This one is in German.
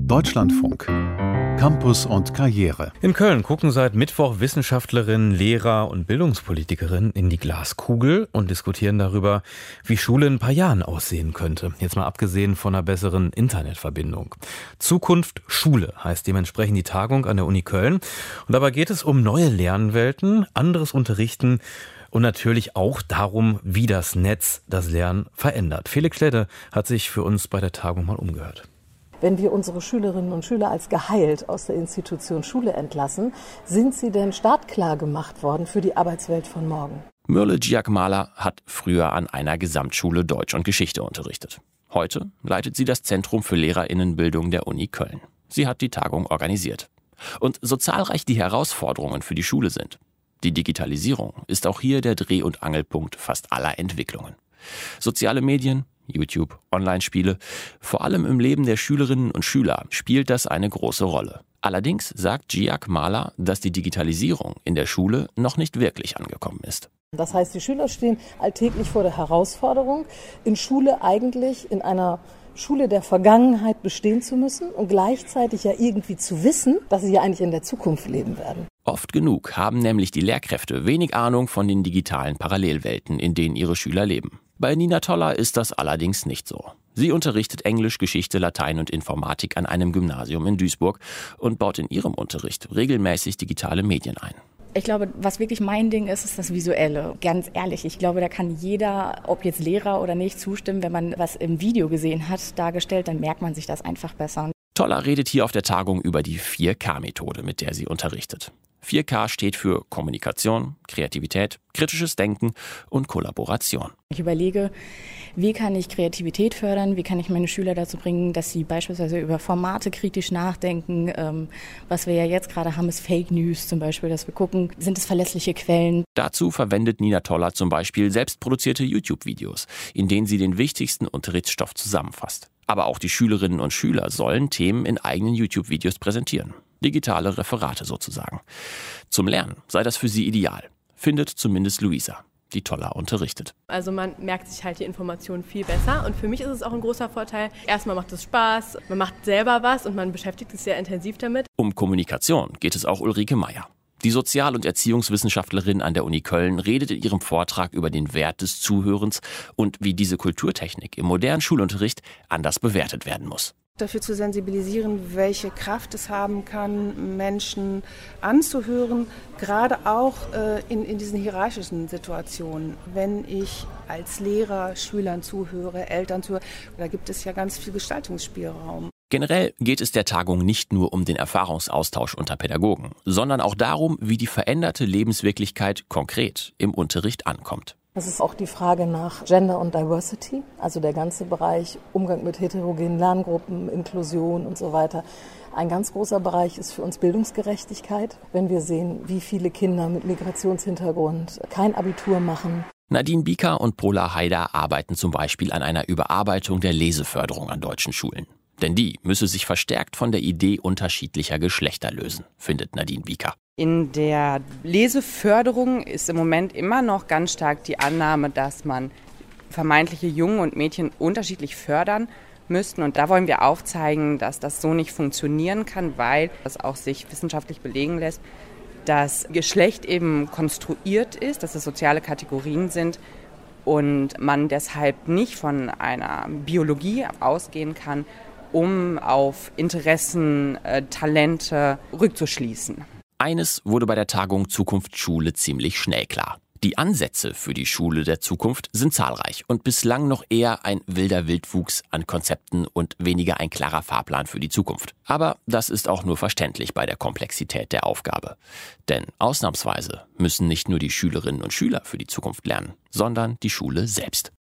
Deutschlandfunk. Campus und Karriere. In Köln gucken seit Mittwoch Wissenschaftlerinnen, Lehrer und Bildungspolitikerinnen in die Glaskugel und diskutieren darüber, wie Schule in ein paar Jahren aussehen könnte. Jetzt mal abgesehen von einer besseren Internetverbindung. Zukunft Schule heißt dementsprechend die Tagung an der Uni Köln. Und dabei geht es um neue Lernwelten, anderes Unterrichten und natürlich auch darum, wie das Netz das Lernen verändert. Felix Schledde hat sich für uns bei der Tagung mal umgehört. Wenn wir unsere Schülerinnen und Schüler als geheilt aus der Institution Schule entlassen, sind sie denn startklar gemacht worden für die Arbeitswelt von morgen? Myrle Giacomalà hat früher an einer Gesamtschule Deutsch und Geschichte unterrichtet. Heute leitet sie das Zentrum für LehrerInnenbildung der Uni Köln. Sie hat die Tagung organisiert. Und so zahlreich die Herausforderungen für die Schule sind, die Digitalisierung ist auch hier der Dreh- und Angelpunkt fast aller Entwicklungen. Soziale Medien, YouTube, Online-Spiele, vor allem im Leben der Schülerinnen und Schüler spielt das eine große Rolle. Allerdings sagt Giacomalà, dass die Digitalisierung in der Schule noch nicht wirklich angekommen ist. Das heißt, die Schüler stehen alltäglich vor der Herausforderung, in Schule eigentlich in einer Schule der Vergangenheit bestehen zu müssen und gleichzeitig ja irgendwie zu wissen, dass sie ja eigentlich in der Zukunft leben werden. Oft genug haben nämlich die Lehrkräfte wenig Ahnung von den digitalen Parallelwelten, in denen ihre Schüler leben. Bei Nina Toller ist das allerdings nicht so. Sie unterrichtet Englisch, Geschichte, Latein und Informatik an einem Gymnasium in Duisburg und baut in ihrem Unterricht regelmäßig digitale Medien ein. Ich glaube, was wirklich mein Ding ist, ist das Visuelle. Ganz ehrlich, ich glaube, da kann jeder, ob jetzt Lehrer oder nicht, zustimmen. Wenn man was im Video gesehen hat, dargestellt, dann merkt man sich das einfach besser. Toller redet hier auf der Tagung über die 4K-Methode, mit der sie unterrichtet. 4K steht für Kommunikation, Kreativität, kritisches Denken und Kollaboration. Ich überlege, wie kann ich Kreativität fördern, wie kann ich meine Schüler dazu bringen, dass sie beispielsweise über Formate kritisch nachdenken. Was wir ja jetzt gerade haben, ist Fake News zum Beispiel, dass wir gucken, sind es verlässliche Quellen. Dazu verwendet Nina Toller zum Beispiel selbstproduzierte YouTube-Videos, in denen sie den wichtigsten Unterrichtsstoff zusammenfasst. Aber auch die Schülerinnen und Schüler sollen Themen in eigenen YouTube-Videos präsentieren. Digitale Referate sozusagen. Zum Lernen sei das für sie ideal, findet zumindest Luisa, die Toller unterrichtet. Also man merkt sich halt die Informationen viel besser und für mich ist es auch ein großer Vorteil. Erstmal macht es Spaß, man macht selber was und man beschäftigt sich sehr intensiv damit. Um Kommunikation geht es auch Ulrike Meyer. Die Sozial- und Erziehungswissenschaftlerin an der Uni Köln redet in ihrem Vortrag über den Wert des Zuhörens und wie diese Kulturtechnik im modernen Schulunterricht anders bewertet werden muss. Dafür zu sensibilisieren, welche Kraft es haben kann, Menschen anzuhören, gerade auch in diesen hierarchischen Situationen. Wenn ich als Lehrer Schülern zuhöre, Eltern zuhöre, da gibt es ja ganz viel Gestaltungsspielraum. Generell geht es der Tagung nicht nur um den Erfahrungsaustausch unter Pädagogen, sondern auch darum, wie die veränderte Lebenswirklichkeit konkret im Unterricht ankommt. Das ist auch die Frage nach Gender und Diversity, also der ganze Bereich Umgang mit heterogenen Lerngruppen, Inklusion und so weiter. Ein ganz großer Bereich ist für uns Bildungsgerechtigkeit, wenn wir sehen, wie viele Kinder mit Migrationshintergrund kein Abitur machen. Nadine Bieker und Pola Haider arbeiten zum Beispiel an einer Überarbeitung der Leseförderung an deutschen Schulen. Denn die müsse sich verstärkt von der Idee unterschiedlicher Geschlechter lösen, findet Nadine Bieker. In der Leseförderung ist im Moment immer noch ganz stark die Annahme, dass man vermeintliche Jungen und Mädchen unterschiedlich fördern müssten. Und da wollen wir aufzeigen, dass das so nicht funktionieren kann, weil das auch sich wissenschaftlich belegen lässt, dass Geschlecht eben konstruiert ist, dass es soziale Kategorien sind und man deshalb nicht von einer Biologie ausgehen kann, um auf Interessen, Talente rückzuschließen. Eines wurde bei der Tagung Zukunft Schule ziemlich schnell klar. Die Ansätze für die Schule der Zukunft sind zahlreich und bislang noch eher ein wilder Wildwuchs an Konzepten und weniger ein klarer Fahrplan für die Zukunft. Aber das ist auch nur verständlich bei der Komplexität der Aufgabe. Denn ausnahmsweise müssen nicht nur die Schülerinnen und Schüler für die Zukunft lernen, sondern die Schule selbst.